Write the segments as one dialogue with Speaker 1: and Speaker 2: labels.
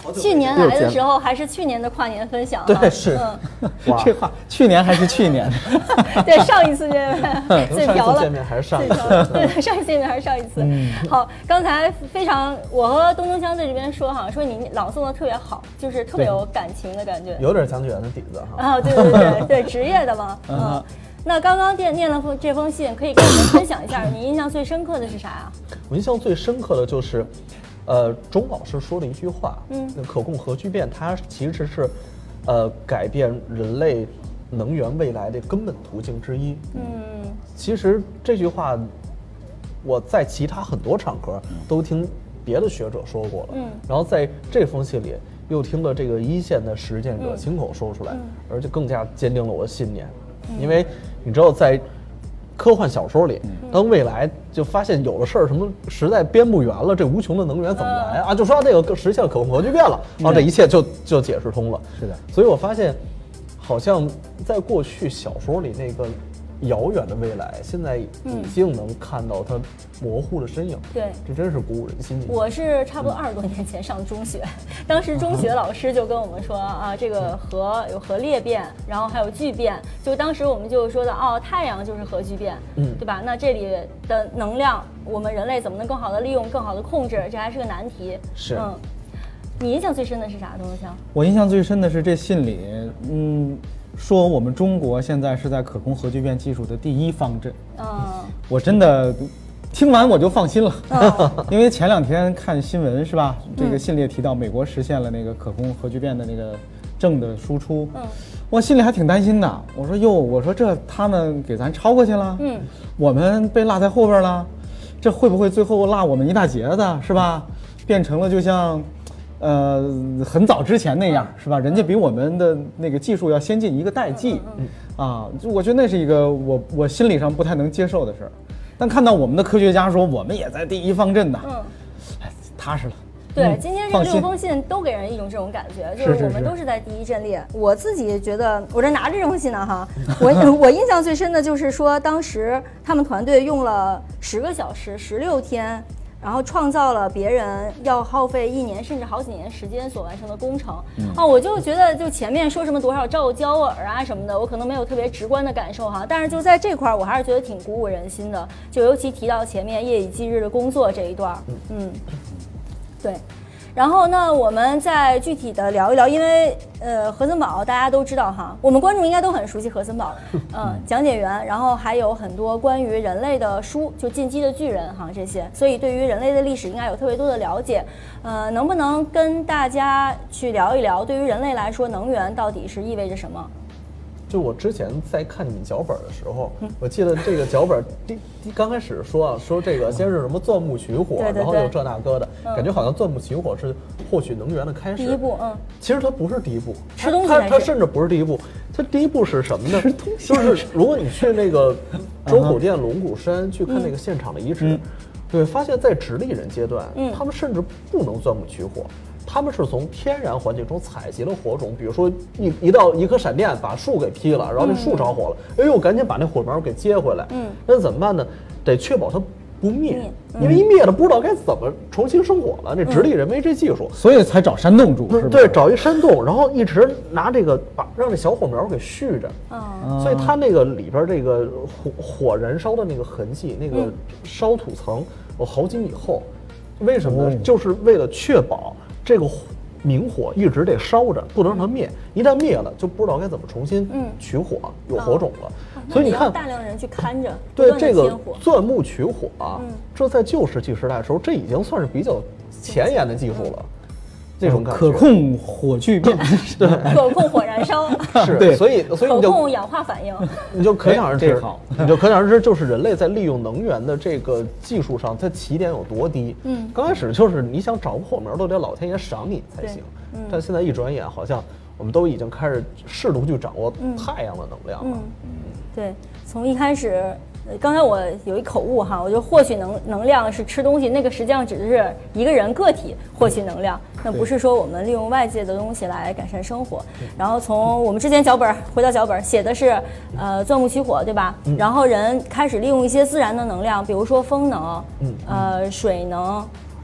Speaker 1: 去年来的时候还是去年的跨年分享，
Speaker 2: 对，是，
Speaker 3: 这话去年还是去年？
Speaker 1: 对，上一次见面最嫖了，
Speaker 2: 见面还是上一次？
Speaker 1: 对，上一次见面还是上一次。好，刚才我和东东锵在这边说哈，说你朗诵的特别好，就是特别有感情的感觉，
Speaker 2: 有点讲解员的底子哈。
Speaker 1: 啊，对，职业的嘛，那刚刚念了这封信，可以跟我们分享一下，你印象最深刻的是啥呀？
Speaker 2: 我印象最深刻的就是，钟老师说的一句话，可控核聚变，它其实是，改变人类能源未来的根本途径之一。其实这句话，我在其他很多场合都听别的学者说过了，然后在这封信里又听了这个一线的实践者亲口说出来，而且更加坚定了我的信念。因为你知道，在科幻小说里，当未来就发现有的事儿什么实在编不圆了，这无穷的能源怎么来啊？就说这个实现了可控核聚变了，然后这一切就解释通了。
Speaker 3: 是的，
Speaker 2: 所以我发现，好像在过去小说里那个遥远的未来，现在已经能看到它模糊的身影。
Speaker 1: 对，
Speaker 2: 这真是鼓舞人心。
Speaker 1: 我是差不多20多年前上中学，当时中学老师就跟我们说啊，这个核有核裂变，然后还有聚变，就当时我们就说的太阳就是核聚变，对吧？那这里的能量，我们人类怎么能更好的利用、更好的控制，这还是个难题。
Speaker 2: 是，
Speaker 1: 你印象最深的是啥，东东锵？
Speaker 3: 我印象最深的是这信里，说我们中国现在是在可控核聚变技术的第一方阵。我真的听完我就放心了，因为前2天看新闻是吧？这个信里也提到美国实现了那个可控核聚变的那个正的输出，我心里还挺担心的。我说这他们给咱超过去了，我们被落在后边了，这会不会最后落我们一大截子是吧？变成了就像。很早之前那样是吧？人家比我们的那个技术要先进一个代际，我觉得那是一个我心理上不太能接受的事儿。但看到我们的科学家说我们也在第一方阵呢，踏实了。
Speaker 1: 对，今天这6封信都给人一种这种感觉，就是我们都是在第一阵列。我自己觉得，我这拿着这封信呢哈，我印象最深的就是说，当时他们团队用了10个小时，16天。然后创造了别人要耗费1年甚至好几年时间所完成的工程。我就觉得就前面说什么多少兆焦耳啊什么的，我可能没有特别直观的感受哈，但是就在这块我还是觉得挺鼓舞人心的，就尤其提到前面夜以继日的工作这一段。对。然后呢，我们再具体的聊一聊，因为何森堡大家都知道哈，我们观众应该都很熟悉何森堡，讲解员，然后还有很多关于人类的书，就《进击的巨人》哈这些，所以对于人类的历史应该有特别多的了解。能不能跟大家去聊一聊，对于人类来说，能源到底是意味着什么？
Speaker 2: 就我之前在看你们脚本的时候，我记得这个脚本刚开始说这个先是什么钻木取火，然后又这那个的，感觉好像钻木取火是获取能源的开始。
Speaker 1: 第一步，
Speaker 2: 其实它不是第一步，
Speaker 1: 吃东西
Speaker 2: 它甚至不是第一步，它第一步是什么呢？就是如果你去那个周口店龙骨山去看那个现场的遗址，对，发现在直立人阶段，他们甚至不能钻木取火。他们是从天然环境中采集了火种，比如说一颗闪电把树给劈了，然后那树着火了，哎呦，赶紧把那火苗给接回来。那怎么办呢？得确保它不灭，因为一灭了不知道该怎么重新生火了。那直立人没这技术，
Speaker 3: 所以才找山洞住。
Speaker 2: 对，找一山洞，然后一直拿这个让这小火苗给续着。所以它那个里边这个火燃烧的那个痕迹，那个烧土层有好几米厚。为什么呢？就是为了确保这个明火一直得烧着，不能让它灭。一旦灭了，就不知道该怎么重新取火，有火种了。所以你看，
Speaker 1: 大量人去看着，
Speaker 2: 对这个钻木取火这在旧石器时代的时候，这已经算是比较前沿的技术了。这种感觉，
Speaker 3: 可控火聚变，
Speaker 2: 对，
Speaker 1: 可控火燃烧，
Speaker 2: 是，所以你就
Speaker 1: 可控氧化反应，
Speaker 2: 你就可想而知，就是人类在利用能源的这个技术上，它起点有多低。刚开始就是你想找个火苗都得老天爷赏你才行，但现在一转眼，好像我们都已经开始试图去掌握太阳的能量了。
Speaker 1: 对，从一开始。刚才我有一口误哈，我就获取能量是吃东西，那个实际上指的是一个人个体获取能量，那不是说我们利用外界的东西来改善生活。然后从我们之前回到脚本写的是钻木取火，对吧？然后人开始利用一些自然的能量，比如说风能、水能，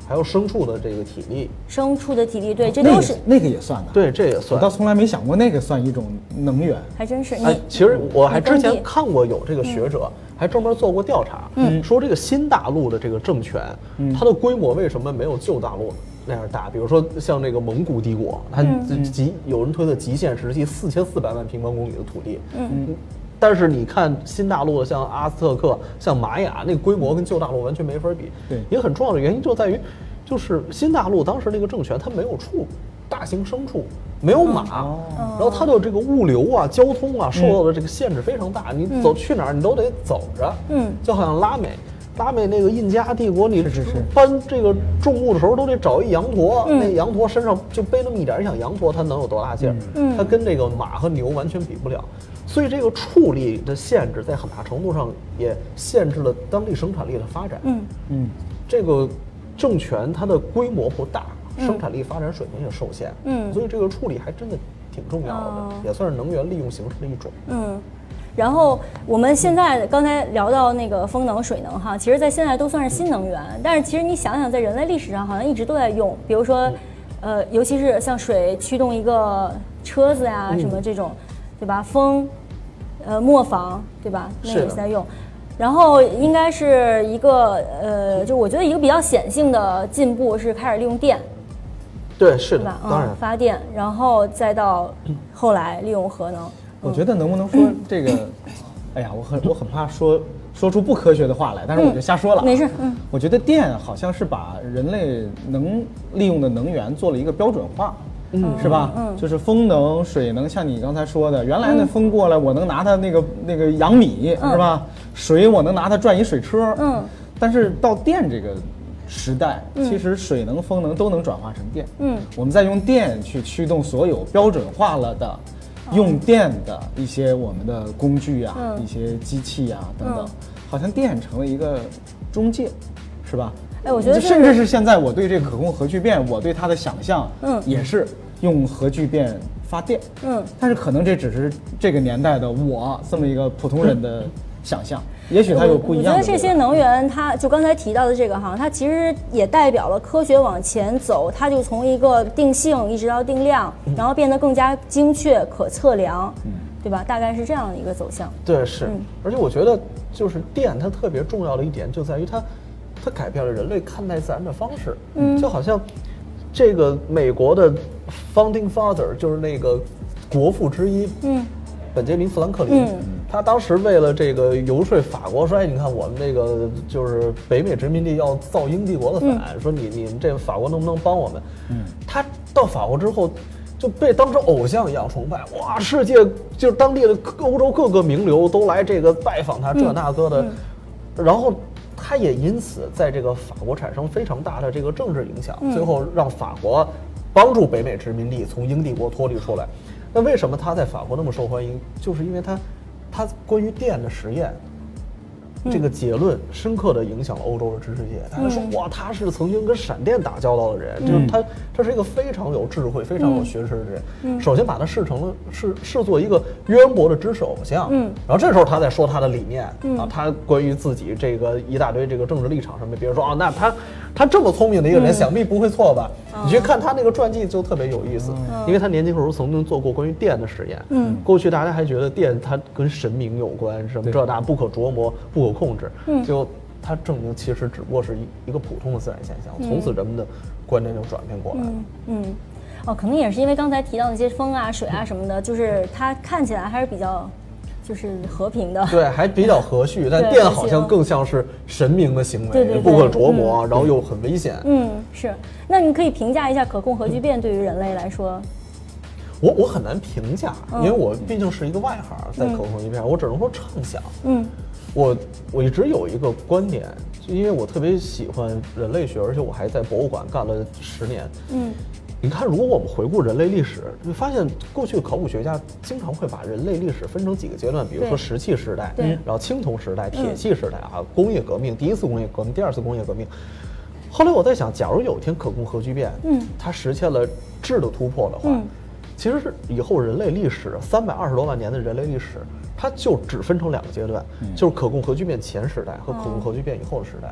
Speaker 2: 还有牲畜的这个体力。
Speaker 1: 牲畜的体力，对，这都是
Speaker 3: 那个也算的。
Speaker 2: 对，这也算。
Speaker 3: 我倒从来没想过那个算一种能源。
Speaker 1: 还真是。
Speaker 2: 其实我还之前看过有这个学者还专门做过调查，说这个新大陆的这个政权，它的规模为什么没有旧大陆那样大？比如说像这个蒙古帝国，它有人推的极限实际4400万平方公里的土地，但是你看新大陆的像阿兹特克、像玛雅，那个规模跟旧大陆完全没法比。
Speaker 3: 对，
Speaker 2: 一个很重要的原因就在于，就是新大陆当时那个政权它没有大型牲畜，没有马，然后它的这个物流啊、交通啊受到的这个限制非常大，你去哪儿你都得走着，就好像拉美那个印加帝国，你搬这个重物的时候都得找一羊驼，那羊驼身上就背那么一点，你想羊驼它能有多大劲儿？它跟这个马和牛完全比不了。所以这个畜力的限制，在很大程度上也限制了当地生产力的发展。这个政权它的规模不大，生产力发展水平也受限。所以这个畜力还真的挺重要的，也算是能源利用形式的一种。
Speaker 1: 然后我们现在刚才聊到那个风能、水能哈，其实在现在都算是新能源，但是其实你想想，在人类历史上好像一直都在用，比如说，尤其是像水驱动一个车子呀什么这种，对吧？风。磨坊，对吧？那也是在用，然后应该是一个就我觉得一个比较显性的进步是开始利用电，
Speaker 2: 对，是的，当然
Speaker 1: 发电，然后再到后来利用核能。
Speaker 3: 我觉得能不能说这个，哎呀，我很怕说出不科学的话来，但是我就瞎说了。
Speaker 1: 没事，
Speaker 3: 我觉得电好像是把人类能利用的能源做了一个标准化。是吧？就是风能、水能，像你刚才说的，原来那风过来，我能拿它那个养米，是吧？水我能拿它转一水车，但是到电这个时代，其实水能、风能都能转化成电，我们再用电去驱动所有标准化了的用电的一些我们的工具啊，一些机器啊等等，好像电成了一个中介，是吧？
Speaker 1: 哎，我觉得
Speaker 3: 甚至是现在我对这个可控核聚变，我对它的想象，也是用核聚变发电，但是可能这只是这个年代的我这么一个普通人的想象，也许它有不一样的。
Speaker 1: 我觉得这些能源，它就刚才提到的这个哈，它其实也代表了科学往前走，它就从一个定性一直到定量，然后变得更加精确、可测量，对吧？大概是这样的一个走向。
Speaker 2: 对，是。而且我觉得，就是电它特别重要的一点就在于它改变了人类看待自然的方式。就好像这个美国的 Founding Father 就是那个国父之一，本杰明·富兰克林，他当时为了这个游说法国说，哎，你看我们这个就是北美殖民地要造英帝国的反，说你们这法国能不能帮我们？他到法国之后就被当成偶像一样崇拜，哇，世界就是当地的欧洲各个名流都来这个拜访他，这那个的，然后他也因此在这个法国产生非常大的这个政治影响，最后让法国帮助北美殖民地从英帝国脱离出来。那为什么他在法国那么受欢迎？就是因为他关于电的实验，这个结论深刻地影响了欧洲的知识界。大家说，哇，他是曾经跟闪电打交道的人，就是他是一个非常有智慧、非常有学识的人。首先把他视作一个渊博的知识偶像，然后这时候他再说他的理念啊，他关于自己这个一大堆这个政治立场上面，比如说啊，那他这么聪明的一个人，想必不会错吧？你去看他那个传记就特别有意思，因为他年轻时候曾经做过关于电的实验。过去大家还觉得电它跟神明有关，什么这那不可琢磨、不可控制，就他证明其实只不过是一个普通的自然现象。从此人们的观念就转变过来。
Speaker 1: 可能也是因为刚才提到那些风啊、水啊什么的，就是它看起来还是比较。就是和平的，
Speaker 2: 对，还比较和煦，但电好像更像是神明的行为，
Speaker 1: 对，
Speaker 2: 不可琢磨，然后又很危险。
Speaker 1: 是。那你可以评价一下可控核聚变对于人类来说？
Speaker 2: 我很难评价，因为我毕竟是一个外行，在可控核聚变，我只能说畅想。我一直有一个观点，就因为我特别喜欢人类学，而且我还在博物馆干了10年。你看，如果我们回顾人类历史，你会发现过去的考古学家经常会把人类历史分成几个阶段，比如说石器时代，然后青铜时代、铁器时代啊，工业革命，第一次工业革命、第二次工业革命。后来我在想，假如有一天可控核聚变，它实现了质的突破的话，其实是以后人类历史320多万年的人类历史，它就只分成2个阶段，就是可控核聚变前时代和可控核聚变以后的时代。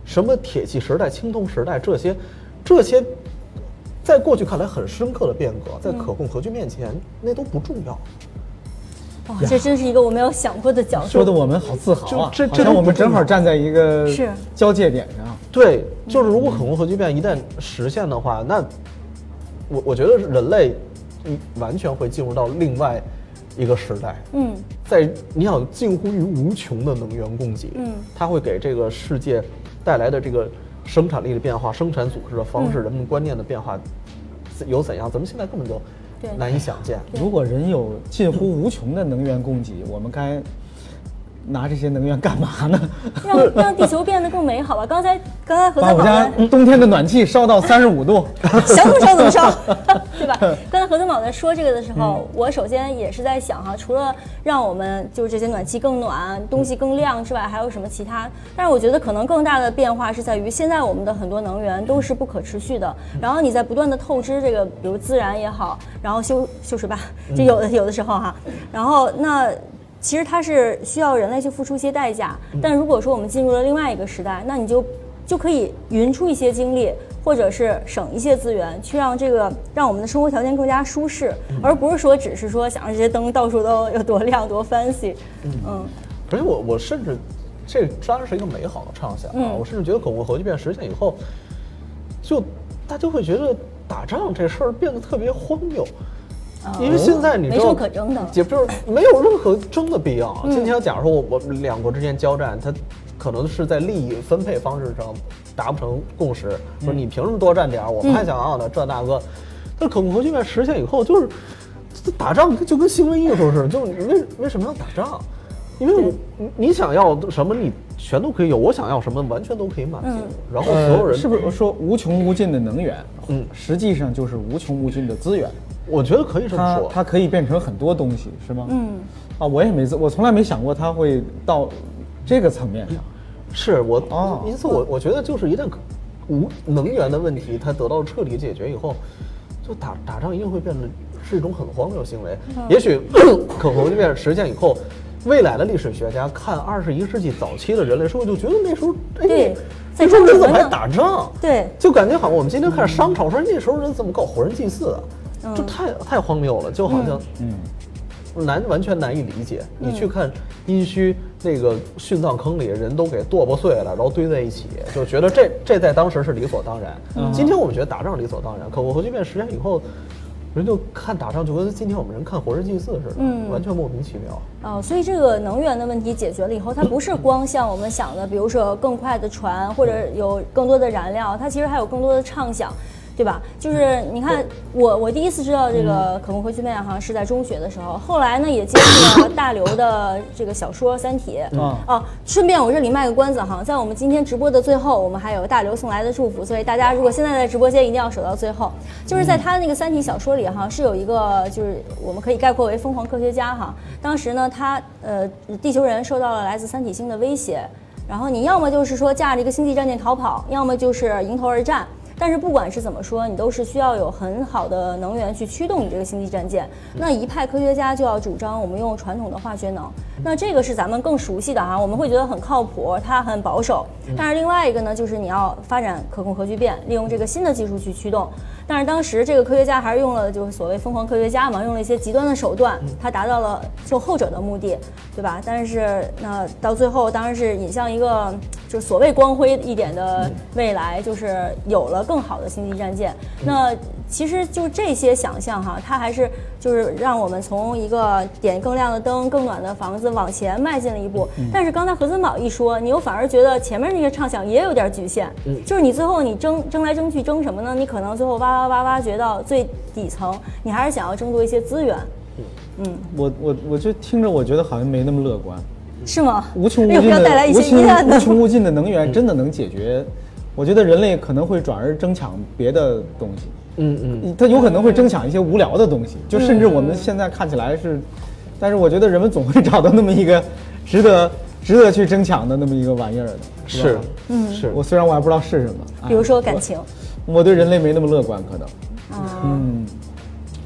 Speaker 2: 什么铁器时代、青铜时代这些，在过去看来很深刻的变革，在可控核聚面前，那都不重要。
Speaker 1: 哇，这真是一个我没有想过的角度。
Speaker 3: 说的我们好自豪啊！
Speaker 2: 这
Speaker 3: 好像我们正好站在一个交界点上。
Speaker 2: 对，就是如果可控核聚变一旦实现的话，那我觉得人类完全会进入到另外一个时代。在你想近乎于无穷的能源供给，它会给这个世界带来的这个生产力的变化、生产组织的方式、人们观念的变化有怎样，咱们现在根本就难以想见。
Speaker 3: 如果人有近乎无穷的能源供给，我们该拿这些能源干嘛呢？
Speaker 1: 让地球变得更美好吧。刚才何
Speaker 3: 把我家冬天的暖气烧到35度，
Speaker 1: 想怎么烧怎么烧，对吧？刚才何森宝在说这个的时候，我首先也是在想哈，除了让我们就是这些暖气更暖、东西更亮之外，还有什么其他？但是我觉得可能更大的变化是在于，现在我们的很多能源都是不可持续的，然后你在不断的透支这个，比如自然也好，然后修水坝，这有的时候哈，然后那。其实它是需要人类去付出一些代价，但如果说我们进入了另外一个时代，那你就可以匀出一些精力，或者是省一些资源，去让我们的生活条件更加舒适，而不是说只是说想让这些灯到处都有多亮多 fancy。
Speaker 2: 而且我甚至这当然是一个美好的畅想啊，我甚至觉得可控核聚变实现以后，就大家会觉得打仗这事儿变得特别荒谬。因为现在你知道，
Speaker 1: 没什么可争的，
Speaker 2: 也不是没有任何争的必要。今天假如说我们两国之间交战，它可能是在利益分配方式上达不成共识，说你凭什么多占点，我们还想要呢，这那个。但可控核聚变实现以后，就是打仗就跟行为艺术似的，就是你为什么要打仗？因为你想要什么，你全都可以有；我想要什么，完全都可以满足。然后所有人
Speaker 3: 是不是说无穷无尽的能源？实际上就是无穷无尽的资源。
Speaker 2: 我觉得可以这么说，
Speaker 3: 它可以变成很多东西，是吗？我从来没想过它会到这个层面上。
Speaker 2: 是因此我觉得就是一旦能源的问题它得到彻底解决以后，就打仗一定会变得是一种很荒谬的行为。也许可控核聚变实现以后，未来的历史学家看21世纪早期的人类社会，就觉得那时候那时候人怎么还打仗？
Speaker 1: 对，
Speaker 2: 就感觉好像我们今天看商朝说那时候人怎么搞活人祭祀的。这太荒谬了，就好像完全难以理解。你去看殷墟那个殉葬坑里，人都给剁破碎了，然后堆在一起，就觉得这在当时是理所当然。今天我们觉得打仗理所当然，可控核聚变实现以后，人就看打仗就跟今天我们人看活人祭祀似的，完全莫名其妙。
Speaker 1: 所以这个能源的问题解决了以后，它不是光像我们想的，比如说更快的船或者有更多的燃料，它其实还有更多的畅想。对吧？就是你看，我第一次知道这个可控核聚变好像是在中学的时候，后来呢也接触了大刘的这个小说《三体》。顺便我这里卖个关子哈，在我们今天直播的最后，我们还有大刘送来的祝福，所以大家如果现在在直播间一定要守到最后。就是在他那个《三体》小说里哈，是有一个就是我们可以概括为疯狂科学家哈。当时呢，他地球人受到了来自三体星的威胁，然后你要么就是说驾着一个星际战舰逃跑，要么就是迎头而战。但是不管是怎么说，你都是需要有很好的能源去驱动你这个星际战舰。那一派科学家就要主张我们用传统的化学能，那这个是咱们更熟悉的哈，我们会觉得很靠谱，它很保守。但是另外一个呢，就是你要发展可控核聚变，利用这个新的技术去驱动。但是当时这个科学家还是用了就是所谓疯狂科学家嘛，用了一些极端的手段，他达到了就后者的目的，对吧？但是那到最后当然是引向一个就是所谓光辉一点的未来，就是有了更好的星际战舰。那其实就这些想象哈，它还是就是让我们从一个点更亮的灯、更暖的房子往前迈进了一步。但是刚才何森宝一说，你又反而觉得前面那些畅想也有点局限。就是你最后你争来争去争什么呢？你可能最后挖掘到最底层，你还是想要争夺一些资源。
Speaker 3: 我就听着，我觉得好像没那么乐观。
Speaker 1: 是吗？
Speaker 3: 无穷无尽的能源真的能解决？我觉得人类可能会转而争抢别的东西。它有可能会争抢一些无聊的东西，就甚至我们现在看起来是，但是我觉得人们总会找到那么一个值得去争抢的那么一个玩意儿的。
Speaker 2: 是，
Speaker 3: 我虽然我还不知道是什么，
Speaker 1: 比如说感情。
Speaker 3: 我对人类没那么乐观，可能。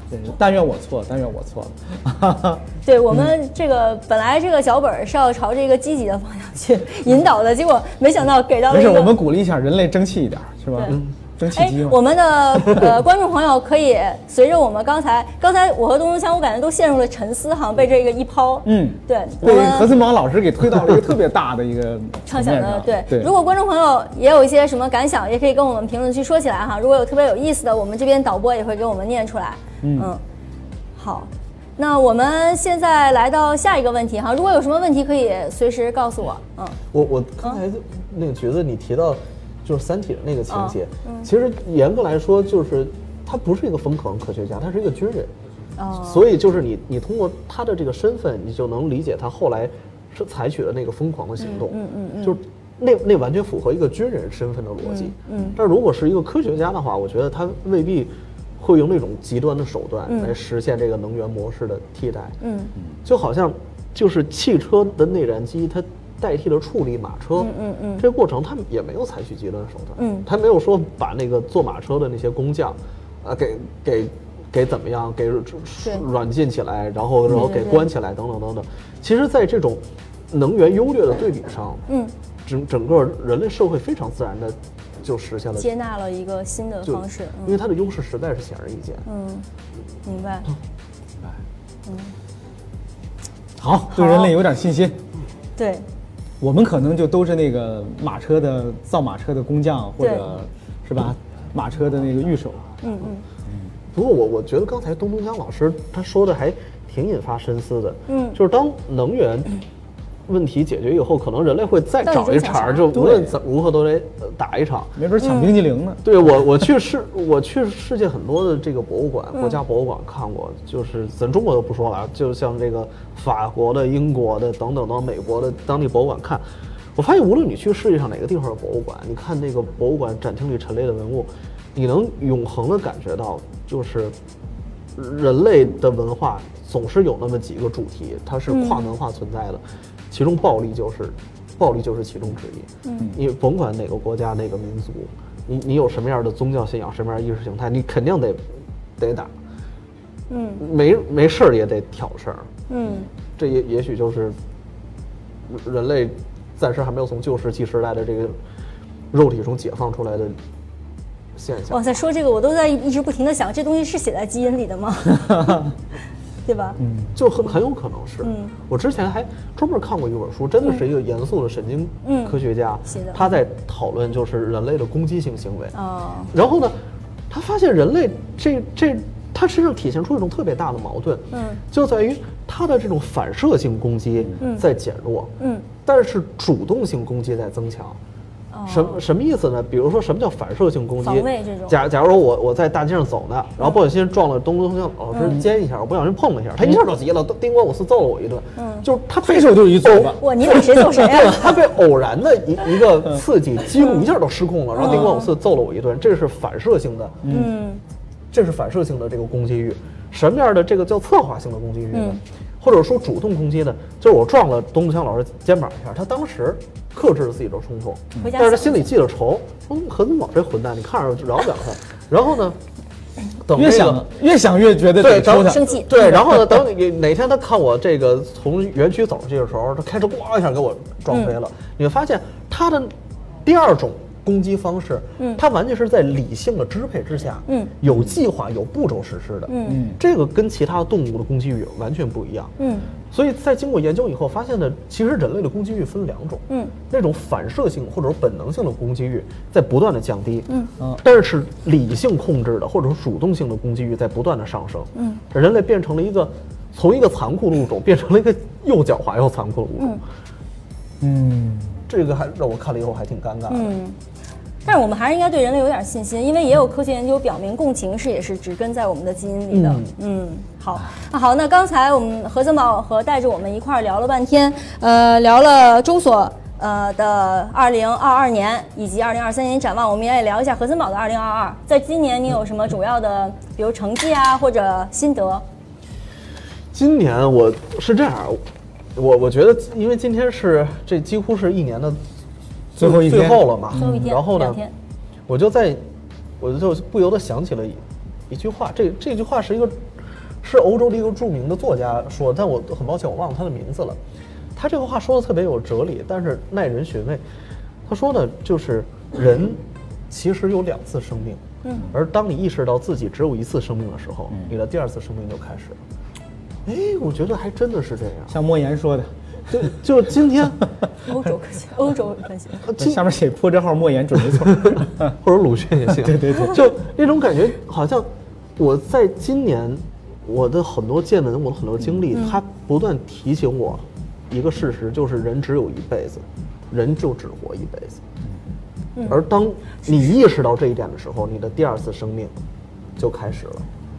Speaker 3: 但愿我错，但愿我错了。
Speaker 1: 对，我们这个本来这个脚本是要朝这个积极的方向去引导的，结果没想到给到了一个。
Speaker 3: 没事，我们鼓励一下人类争气一点，是吧？争气机嘛。
Speaker 1: 我们的观众朋友可以随着我们刚才我和东东锵，我感觉都陷入了沉思，好像被这个一抛。对，
Speaker 3: 被何森毛老师给推到了一个特别大的一个
Speaker 1: 畅想的。对。如果观众朋友也有一些什么感想，也可以跟我们评论区说起来哈。如果有特别有意思的，我们这边导播也会给我们念出来。好。那我们现在来到下一个问题哈，如果有什么问题可以随时告诉我。
Speaker 2: 我刚才那个觉得你提到就是《三体》的那个情节，其实严格来说就是他不是一个疯狂科学家，他是一个军人。所以就是你通过他的这个身份，你就能理解他后来是采取了那个疯狂的行动。就是那完全符合一个军人身份的逻辑。但如果是一个科学家的话，我觉得他未必会用那种极端的手段来实现这个能源模式的替代。就好像就是汽车的内燃机，它代替了处理马车。这个过程他们也没有采取极端手段。他没有说把那个做马车的那些工匠，给怎么样，给软禁起来，然后给关起来，等等等等。其实，在这种能源优劣的对比上，整个人类社会非常自然的就实现了
Speaker 1: 接纳了一个新的方式，
Speaker 2: 因为它的优势实在是显而易见。
Speaker 1: 明白。
Speaker 3: 好，对人类有点信心。
Speaker 1: 对，
Speaker 3: 我们可能就都是那个造马车的工匠，或者是吧，马车的那个御手。
Speaker 2: 不过我觉得刚才东江老师他说的还挺引发深思的。就是当能源问题解决以后，可能人类会再找一茬，就无论如何都得打一场，
Speaker 3: 没准抢冰激凌呢。
Speaker 2: 对，我去世界很多的这个博物馆，国家博物馆看过，就是咱中国都不说了，就像这个法国的、英国的等等美国的当地博物馆看，我发现无论你去世界上哪个地方的博物馆，你看那个博物馆展厅里陈列的文物，你能永恒的感觉到，就是人类的文化总是有那么几个主题，它是跨文化存在的。其中暴力就是其中之一。你甭管哪个国家哪个民族，你有什么样的宗教信仰，什么样的意识形态，你肯定得打。没事儿也得挑事儿。这也许就是人类暂时还没有从旧石器时代的这个肉体中解放出来的现象。
Speaker 1: 哇塞，说这个我都在一直不停的想，这东西是写在基因里的吗？对吧？
Speaker 2: 就很有可能是。我之前还专门看过一本书，真的是一个严肃的神经科学家，他在讨论就是人类的攻击性行为。然后呢，他发现人类他身上体现出一种特别大的矛盾，就在于他的这种反射性攻击在减弱，但是主动性攻击在增强。什么意思呢？比如说，什么叫反射性攻击？
Speaker 1: 防卫这种。
Speaker 2: 假如说我在大街上走呢，然后不小心撞了东江老师肩一下，我不小心碰了一下，他一下就急了，叮咣五四揍了我一顿。就是他
Speaker 3: 飞手就一揍吧。
Speaker 1: 哇，你把谁揍谁啊？
Speaker 2: 他被偶然的一个刺激激怒，一下都失控了，然后叮咣五四揍了我一顿，这是反射性的。这是反射性的这个攻击欲。什么样的这个叫策划性的攻击欲呢？或者说主动攻击的，就是我撞了东江老师肩膀一下，他当时克制了自己的冲动，但是他心里记了仇，说何子宝这混蛋，你看着饶不了他。然后呢，等
Speaker 3: 越想越觉得得抽他，
Speaker 1: 生气。
Speaker 2: 对，然后呢，等你哪天他看我这个从园区走出去的时候，他开车咣一下给我撞飞了。你会发现他的第二种攻击方式，它完全是在理性的支配之下，有计划、有步骤实施的，这个跟其他动物的攻击欲完全不一样，所以在经过研究以后发现呢，其实人类的攻击欲分两种，那种反射性或者说本能性的攻击欲在不断的降低，但是理性控制的或者说主动性的攻击欲在不断的上升，人类变成了从一个残酷的物种变成了一个又狡猾又残酷的物种，这个还让我看了以后还挺尴尬的。
Speaker 1: 但是我们还是应该对人类有点信心，因为也有科学研究表明，共情也是植根在我们的基因里的。好，那刚才我们何森宝和带着我们一块儿聊了半天，聊了中所的2022年以及2023年展望，我们也聊一下何森宝的2022。在今年你有什么主要的，比如成绩啊或者心得？
Speaker 2: 今年我是这样，我觉得因为今天是这几乎是一年的最后了嘛，然后呢，我就不由得想起了一句话，这句话是一个是欧洲的一个著名的作家说，但我很抱歉我忘了他的名字了。他这个话说的特别有哲理，但是耐人寻味。他说的就是人其实有2次生命，而当你意识到自己只有1次生命的时候，你的第2次生命就开始了。哎，我觉得还真的是这样。
Speaker 3: 像莫言说的，
Speaker 2: 就今天，
Speaker 1: 欧洲科学，
Speaker 3: 下面写破折号莫言准没错，
Speaker 2: 或者鲁迅也行。
Speaker 3: 对，
Speaker 2: 就那种感觉，好像我在今年我的很多见闻，我的很多经历，它不断提醒我一个事实，就是人只有一辈子，人就只活一辈子。而当你意识到这一点的时候，你的第2次生命就开始了。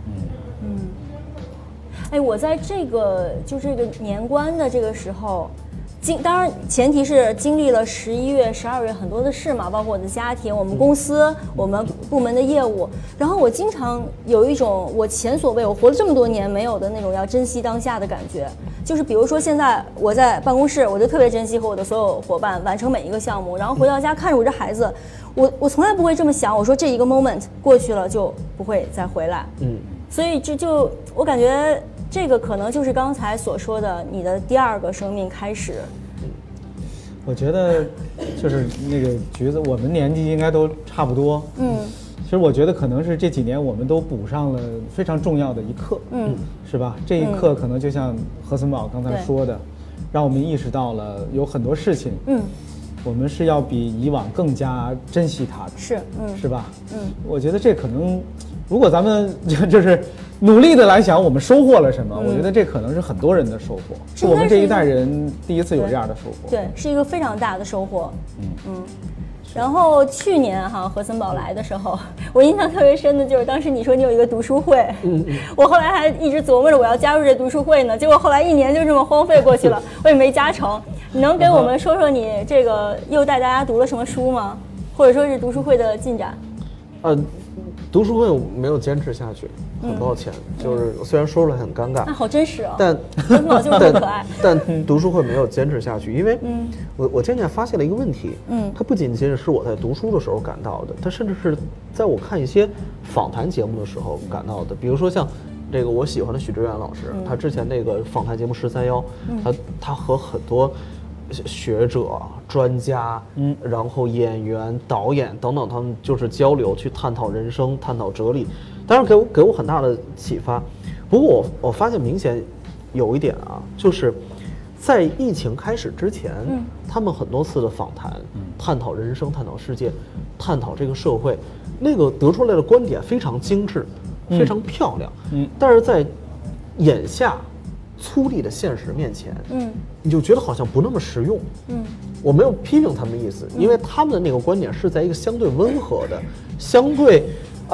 Speaker 1: 哎，我在这个年关的这个时候，当然前提是经历了11月、12月很多的事嘛，包括我的家庭、我们公司、我们部门的业务。然后我经常有一种我前所未有，我活了这么多年没有的那种要珍惜当下的感觉。就是比如说现在我在办公室，我就特别珍惜和我的所有伙伴完成每一个项目，然后回到家看着我这孩子，我从来不会这么想，我说这一个 moment 过去了就不会再回来。所以就我感觉这个可能就是刚才所说的你的第2个生命开始。
Speaker 3: 我觉得就是那个橘子，我们年纪应该都差不多。其实我觉得可能是这几年我们都补上了非常重要的一课。是吧？这一课可能就像何森堡刚才说的，让我们意识到了有很多事情。我们是要比以往更加珍惜它的。是吧？我觉得这可能。如果咱们就是努力的来想，我们收获了什么？我觉得这可能是很多人的收获，是我们这一代人第一次有这样的收获。
Speaker 1: 对，是一个非常大的收获。然后去年何森堡来的时候，我印象特别深的就是当时你说你有一个读书会，我后来还一直琢磨着我要加入这读书会呢，结果后来1年就这么荒废过去了，我也没加成。你能给我们说说你这个又带大家读了什么书吗？或者说是读书会的进展？
Speaker 2: 读书会我没有坚持下去，很抱歉，就是虽然说出来很尴尬，
Speaker 1: 那好真实哦。
Speaker 2: 但
Speaker 1: 何森堡就是这么可爱。
Speaker 2: 但读书会没有坚持下去，因为我渐渐发现了一个问题，它不仅仅是我在读书的时候感到的，它甚至是在我看一些访谈节目的时候感到的。比如说像这个我喜欢的许知远老师，他之前那个访谈节目13+1，他和很多学者、专家，然后演员、导演等等，他们就是交流，去探讨人生、探讨哲理，当然给我很大的启发。不过我发现明显有一点啊，就是在疫情开始之前，他们很多次的访谈，探讨人生、探讨世界、探讨这个社会，那个得出来的观点非常精致，非常漂亮。但是在眼下粗粝的现实面前，你就觉得好像不那么实用。我没有批评他们的意思，因为他们的那个观点是在一个相对温和的、相对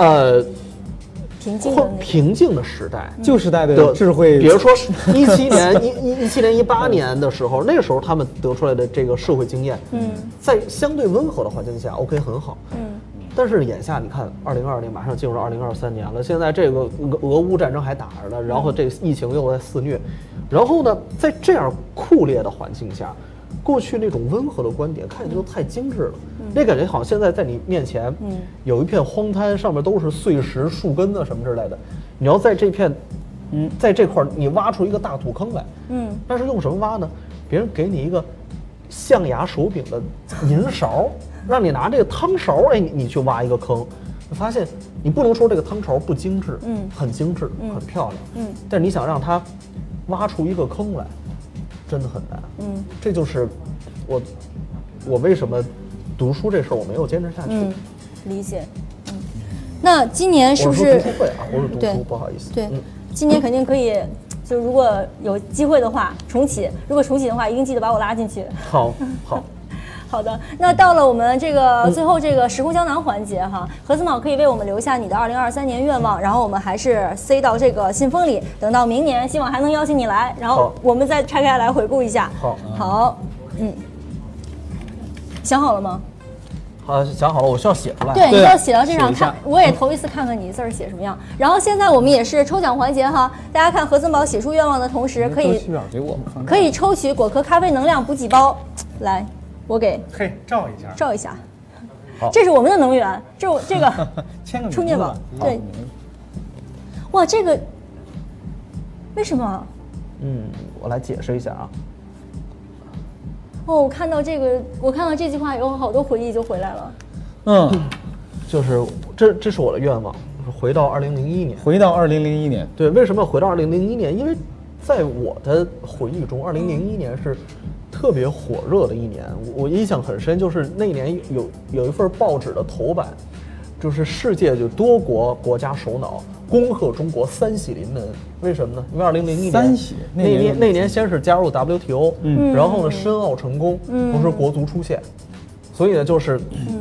Speaker 2: 平静的时代，
Speaker 3: 旧时代的智慧。
Speaker 2: 比如说17年、18年的时候，那个时候他们得出来的这个社会经验，在相对温和的环境下 ，OK 很好。但是眼下你看，2022年马上进入2023年了，现在这个俄乌战争还打着呢，然后这个疫情又在肆虐，然后呢，在这样酷烈的环境下，过去那种温和的观点看起来都太精致了，那感觉好像现在在你面前，有一片荒滩，上面都是碎石、树根啊什么之类的，你要在这片，在这块你挖出一个大土坑来，但是用什么挖呢？别人给你一个象牙手柄的银勺。让你拿这个汤勺，你去挖一个坑，你发现你不能说这个汤勺不精致，很精致，很漂亮，但是你想让它挖出一个坑来，真的很难，这就是我为什么读书这事儿我没有坚持下去。
Speaker 1: 理解，那今年是不是？
Speaker 2: 我说读书会啊，我是读书，不好意思。
Speaker 1: 对，今年肯定可以。就如果有机会的话重启，如果重启的话，一定记得把我拉进去。
Speaker 2: 好。
Speaker 1: 好的，那到了我们这个最后这个时空胶囊环节哈，何森堡可以为我们留下你的2023年愿望，然后我们还是塞到这个信封里，等到明年希望还能邀请你来，然后我们再拆开来回顾一下。好，想好了吗？
Speaker 2: 想好了，我需要写出来。
Speaker 1: 对，你要写到这上看，我也头一次看看你字儿写什么样。然后现在我们也是抽奖环节哈，大家看何森堡写出愿望的同时，可以抽取果壳咖啡能量补给包，来。我给照一下，
Speaker 2: 好，
Speaker 1: 这是我们的能源，这个
Speaker 3: 签个
Speaker 1: 充电宝，对，哇，这个为什么？
Speaker 2: 我来解释一下啊。
Speaker 1: 我看到这句话以后，好多回忆就回来了。
Speaker 2: 就是这是我的愿望，回到2001年。
Speaker 3: 回到2001年。
Speaker 2: 对，为什么要回到2001年？因为在我的回忆中，2001年是特别火热的一年。我印象很深，就是那年有一份报纸的头版，就是世界就多国家首脑恭贺中国3喜临门。为什么呢？因为2001年
Speaker 3: 3喜
Speaker 2: 那年先是加入 WTO，然后呢申奥成功，同时国足出现，所以呢就是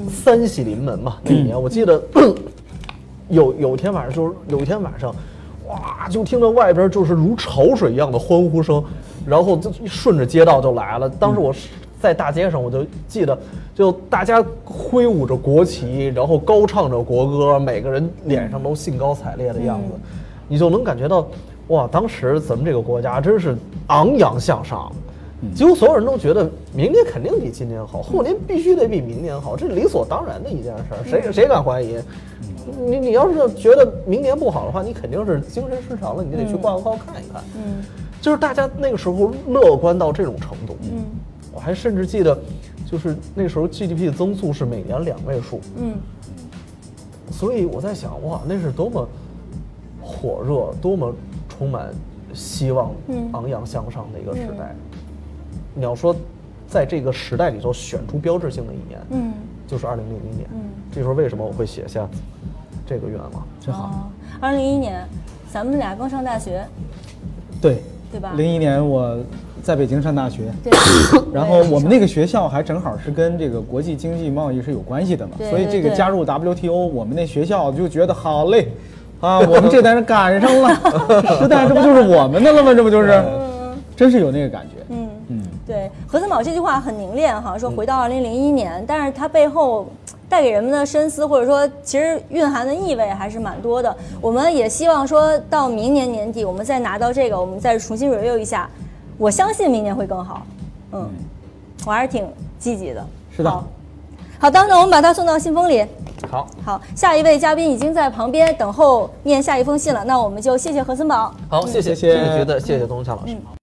Speaker 2: 3喜临门嘛。那一年我记得有一天晚上，哇，就听到外边就是如潮水一样的欢呼声，然后就顺着街道就来了。当时我在大街上，我就记得，就大家挥舞着国旗，然后高唱着国歌，每个人脸上都兴高采烈的样子，你就能感觉到，哇，当时咱们这个国家真是昂扬向上。几乎所有人都觉得明年肯定比今年好，后年必须得比明年好，这是理所当然的一件事，谁敢怀疑？你要是觉得明年不好的话，你肯定是精神失常了，你就得去挂个号看一看。就是大家那个时候乐观到这种程度。我还甚至记得，就是那时候 GDP 的增速是每年2位数。所以我在想，哇，那是多么火热，多么充满希望、昂扬向上的一个时代。你要说，在这个时代里头选出标志性的一年，就是2000年。这时候为什么我会写下这个愿望？
Speaker 3: 真好。
Speaker 1: 2001年，咱们俩刚上大学。
Speaker 3: 对
Speaker 1: 吧
Speaker 3: ？01年我在北京上大学。
Speaker 1: 对。
Speaker 3: 然后我们那个学校还正好是跟这个国际经济贸易是有关系的嘛，所以这个加入 WTO， 我们那学校就觉得好嘞，啊，我们这代人赶上了，时代这不就是我们的了吗？这不就是，真是有那个感觉。
Speaker 1: 对，何森堡这句话很凝练哈，说回到2001年，但是它背后带给人们的深思，或者说其实蕴含的意味还是蛮多的。我们也希望说到明年年底，我们再拿到这个，我们再重新 review 一下，我相信明年会更好。我还是挺积极的。
Speaker 3: 是的。
Speaker 1: 好的，那我们把它送到信封里。
Speaker 2: 好，
Speaker 1: 下一位嘉宾已经在旁边等候念下一封信了，那我们就谢谢何森堡。
Speaker 2: 好，谢谢觉得，谢谢东强老师。